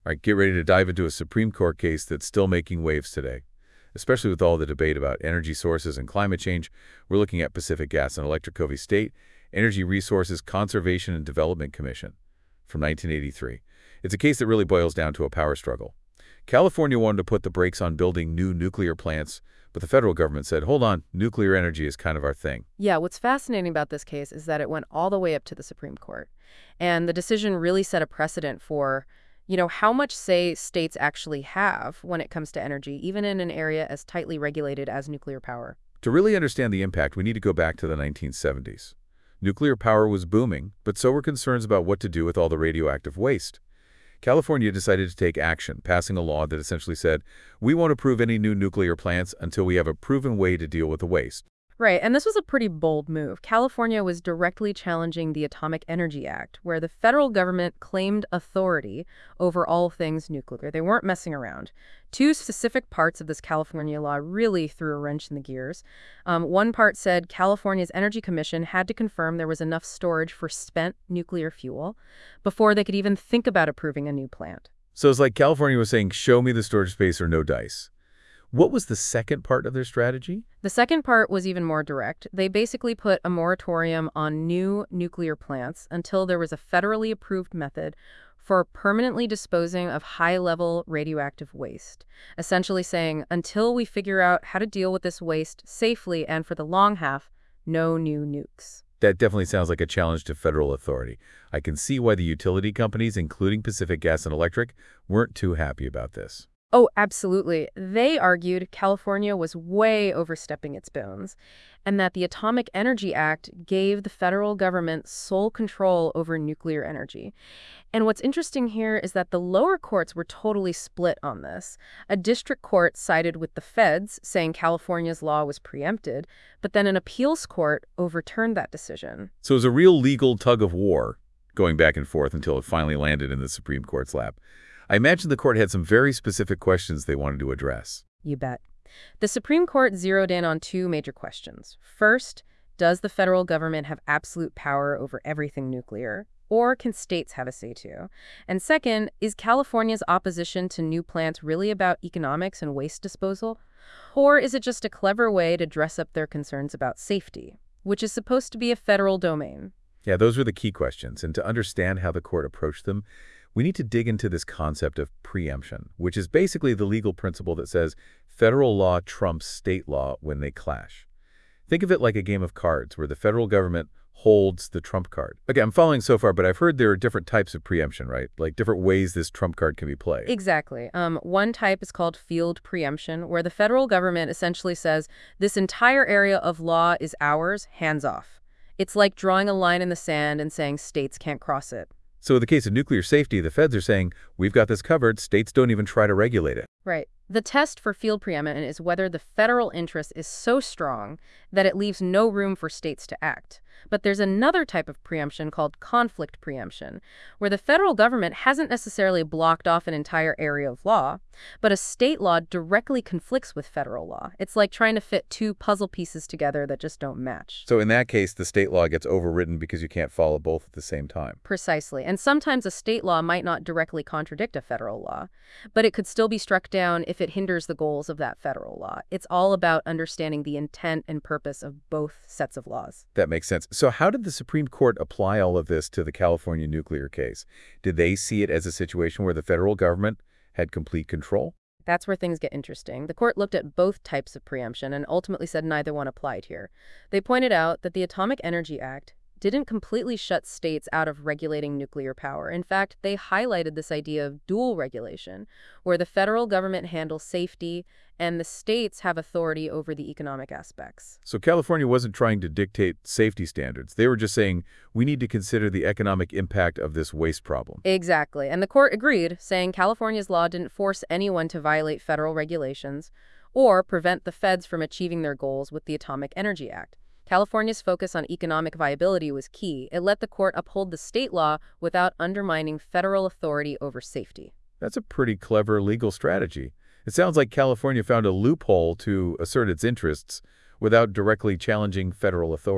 All right, get ready to dive into a Supreme Court case that's still making waves today. Especially with all the debate about energy sources and climate change, we're looking at Pacific Gas and Electric Covey State Energy Resources Conservation and Development Commission from 1983. It's a case that really boils down to a power struggle. California wanted to put the brakes on building new nuclear plants, but the federal government said, hold on, nuclear energy is kind of our thing. Yeah, what's fascinating about this case is that it went all the way up to the Supreme Court. And the decision really set a precedent for, how much say states actually have when it comes to energy, even in an area as tightly regulated as nuclear power. To really understand the impact, we need to go back to the 1970s. Nuclear power was booming, but so were concerns about what to do with all the radioactive waste. California decided to take action, passing a law that essentially said, we won't approve any new nuclear plants until we have a proven way to deal with the waste. Right, and this was a pretty bold move. California was directly challenging the Atomic Energy Act, where the federal government claimed authority over all things nuclear. They weren't messing around. Two specific parts of this California law really threw a wrench in the gears. One part said California's Energy Commission had to confirm there was enough storage for spent nuclear fuel before they could even think about approving a new plant. So it's like California was saying, show me the storage space or no dice. What was the second part of their strategy? The second part was even more direct. They basically put a moratorium on new nuclear plants until there was a federally approved method for permanently disposing of high-level radioactive waste, essentially saying, until we figure out how to deal with this waste safely and for the long half, no new nukes. That definitely sounds like a challenge to federal authority. I can see why the utility companies, including Pacific Gas and Electric, weren't too happy about this. Oh, absolutely. They argued California was way overstepping its bounds, and that the Atomic Energy Act gave the federal government sole control over nuclear energy. And what's interesting here is that the lower courts were totally split on this. A district court sided with the feds, saying California's law was preempted, but then an appeals court overturned that decision. So it was a real legal tug of war, going back and forth until it finally landed in the Supreme Court's lap. I imagine the court had some very specific questions they wanted to address. You bet. The Supreme Court zeroed in on two major questions. First, does the federal government have absolute power over everything nuclear, or can states have a say-to? And second, is California's opposition to new plants really about economics and waste disposal? Or is it just a clever way to dress up their concerns about safety, which is supposed to be a federal domain? Yeah, those were the key questions. And to understand how the court approached them, we need to dig into this concept of preemption, which is basically the legal principle that says federal law trumps state law when they clash. Think of it like a game of cards where the federal government holds the trump card. Okay, I'm following so far, but I've heard there are different types of preemption, right? Like different ways this trump card can be played. Exactly. One type is called field preemption, where the federal government essentially says this entire area of law is ours, hands off. It's like drawing a line in the sand and saying states can't cross it. So in the case of nuclear safety, the feds are saying, we've got this covered, states don't even try to regulate it. Right. The test for field preemption is whether the federal interest is so strong that it leaves no room for states to act. But there's another type of preemption called conflict preemption, where the federal government hasn't necessarily blocked off an entire area of law, but a state law directly conflicts with federal law. It's like trying to fit two puzzle pieces together that just don't match. So in that case, the state law gets overridden because you can't follow both at the same time. Precisely. And sometimes a state law might not directly contradict a federal law, but it could still be struck down if it hinders the goals of that federal law. It's all about understanding the intent and purpose of both sets of laws. That makes sense. So how did the Supreme Court apply all of this to the California nuclear case? Did they see it as a situation where the federal government had complete control? That's where things get interesting. The court looked at both types of preemption and ultimately said neither one applied here. They pointed out that the Atomic Energy Act didn't completely shut states out of regulating nuclear power. In fact, they highlighted this idea of dual regulation, where the federal government handles safety and the states have authority over the economic aspects. So California wasn't trying to dictate safety standards. They were just saying, we need to consider the economic impact of this waste problem. Exactly. And the court agreed, saying California's law didn't force anyone to violate federal regulations or prevent the feds from achieving their goals with the Atomic Energy Act. California's focus on economic viability was key. It let the court uphold the state law without undermining federal authority over safety. That's a pretty clever legal strategy. It sounds like California found a loophole to assert its interests without directly challenging federal authority.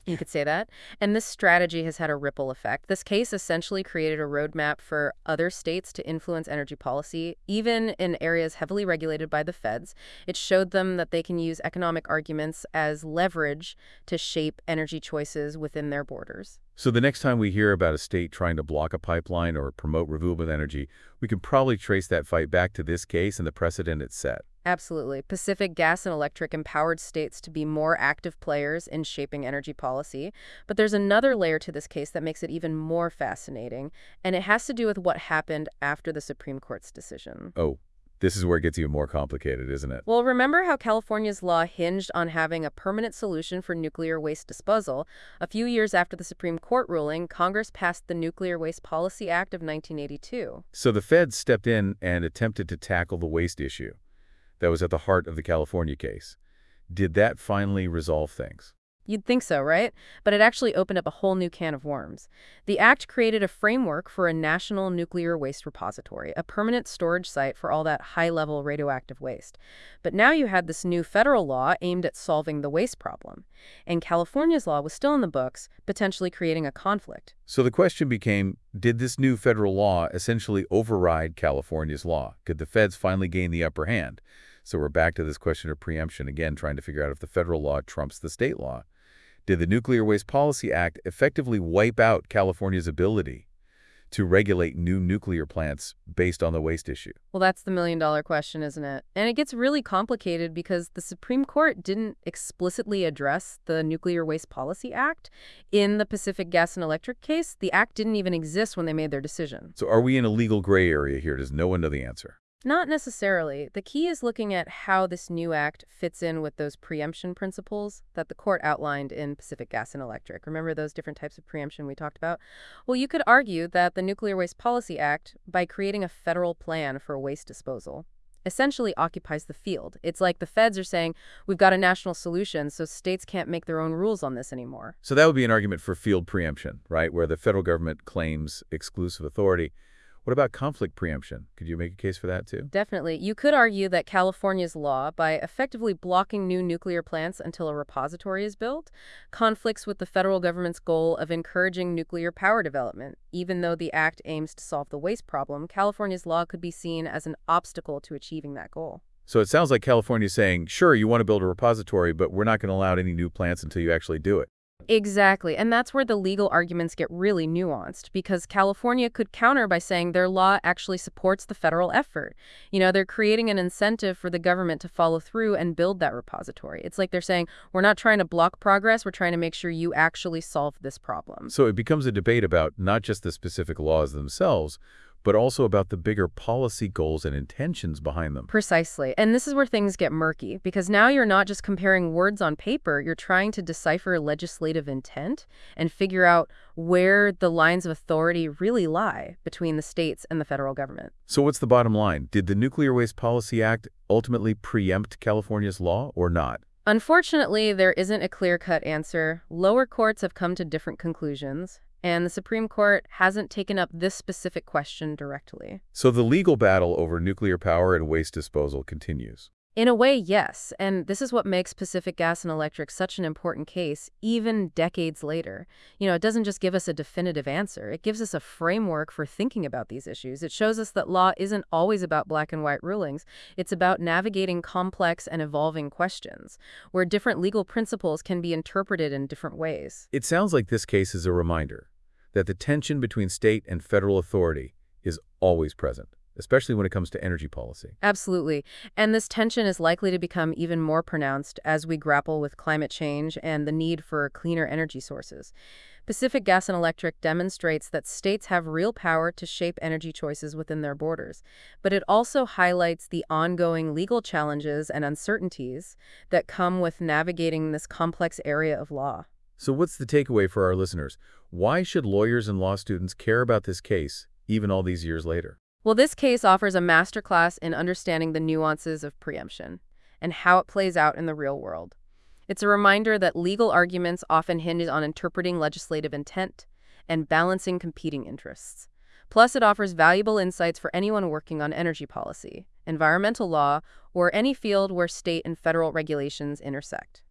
You could say that. And this strategy has had a ripple effect. This case essentially created a roadmap for other states to influence energy policy, even in areas heavily regulated by the feds. It showed them that they can use economic arguments as leverage to shape energy choices within their borders. So the next time we hear about a state trying to block a pipeline or promote renewable energy, we can probably trace that fight back to this case and the precedent it set. Absolutely. Pacific Gas and Electric empowered states to be more active players in shaping energy policy. But there's another layer to this case that makes it even more fascinating, and it has to do with what happened after the Supreme Court's decision. Oh, this is where it gets even more complicated, isn't it? Well, remember how California's law hinged on having a permanent solution for nuclear waste disposal? A few years after the Supreme Court ruling, Congress passed the Nuclear Waste Policy Act of 1982. So the feds stepped in and attempted to tackle the waste issue that was at the heart of the California case. Did that finally resolve things? You'd think so, right? But it actually opened up a whole new can of worms. The act created a framework for a national nuclear waste repository, a permanent storage site for all that high-level radioactive waste. But now you had this new federal law aimed at solving the waste problem. And California's law was still in the books, potentially creating a conflict. So the question became, did this new federal law essentially override California's law? Could the feds finally gain the upper hand? So we're back to this question of preemption again, trying to figure out if the federal law trumps the state law. Did the Nuclear Waste Policy Act effectively wipe out California's ability to regulate new nuclear plants based on the waste issue? Well, that's the million-dollar question, isn't it? And it gets really complicated because the Supreme Court didn't explicitly address the Nuclear Waste Policy Act. In the Pacific Gas and Electric case, the act didn't even exist when they made their decision. So are we in a legal gray area here? Does no one know the answer? Not necessarily. The key is looking at how this new act fits in with those preemption principles that the court outlined in Pacific Gas and Electric. Remember those different types of preemption we talked about? Well, you could argue that the Nuclear Waste Policy Act, by creating a federal plan for waste disposal, essentially occupies the field. It's like the feds are saying, we've got a national solution, so states can't make their own rules on this anymore. So that would be an argument for field preemption, right, where the federal government claims exclusive authority. What about conflict preemption? Could you make a case for that too? Definitely. You could argue that California's law, by effectively blocking new nuclear plants until a repository is built, conflicts with the federal government's goal of encouraging nuclear power development. Even though the act aims to solve the waste problem, California's law could be seen as an obstacle to achieving that goal. So it sounds like California is saying, sure, you want to build a repository, but we're not going to allow any new plants until you actually do it. Exactly. And that's where the legal arguments get really nuanced, because California could counter by saying their law actually supports the federal effort. You know, they're creating an incentive for the government to follow through and build that repository. It's like they're saying, we're not trying to block progress, we're trying to make sure you actually solve this problem. So it becomes a debate about not just the specific laws themselves, but also about the bigger policy goals and intentions behind them. Precisely. And this is where things get murky, because now you're not just comparing words on paper, you're trying to decipher legislative intent and figure out where the lines of authority really lie between the states and the federal government. So what's the bottom line? Did the Nuclear Waste Policy Act ultimately preempt California's law or not? Unfortunately, there isn't a clear-cut answer. Lower courts have come to different conclusions, and the Supreme Court hasn't taken up this specific question directly. So the legal battle over nuclear power and waste disposal continues. In a way, yes, and this is what makes Pacific Gas and Electric such an important case, even decades later. You know, it doesn't just give us a definitive answer, it gives us a framework for thinking about these issues. It shows us that law isn't always about black and white rulings, it's about navigating complex and evolving questions, where different legal principles can be interpreted in different ways. It sounds like this case is a reminder that the tension between state and federal authority is always present, especially when it comes to energy policy. Absolutely. And this tension is likely to become even more pronounced as we grapple with climate change and the need for cleaner energy sources. Pacific Gas and Electric demonstrates that states have real power to shape energy choices within their borders, but it also highlights the ongoing legal challenges and uncertainties that come with navigating this complex area of law. So what's the takeaway for our listeners? Why should lawyers and law students care about this case, even all these years later? Well, this case offers a masterclass in understanding the nuances of preemption and how it plays out in the real world. It's a reminder that legal arguments often hinge on interpreting legislative intent and balancing competing interests. Plus, it offers valuable insights for anyone working on energy policy, environmental law, or any field where state and federal regulations intersect.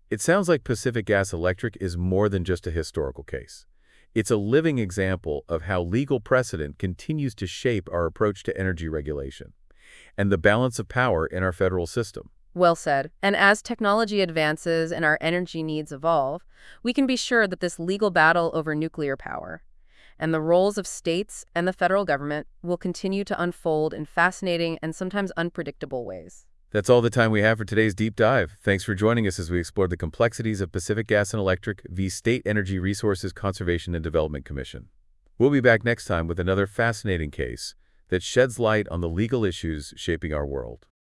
It sounds like Pacific Gas Electric is more than just a historical case. It's a living example of how legal precedent continues to shape our approach to energy regulation and the balance of power in our federal system. Well said. And as technology advances and our energy needs evolve, we can be sure that this legal battle over nuclear power and the roles of states and the federal government will continue to unfold in fascinating and sometimes unpredictable ways. That's all the time we have for today's deep dive. Thanks for joining us as we explore the complexities of Pacific Gas and Electric v. State Energy Resources Conservation and Development Commission. We'll be back next time with another fascinating case that sheds light on the legal issues shaping our world.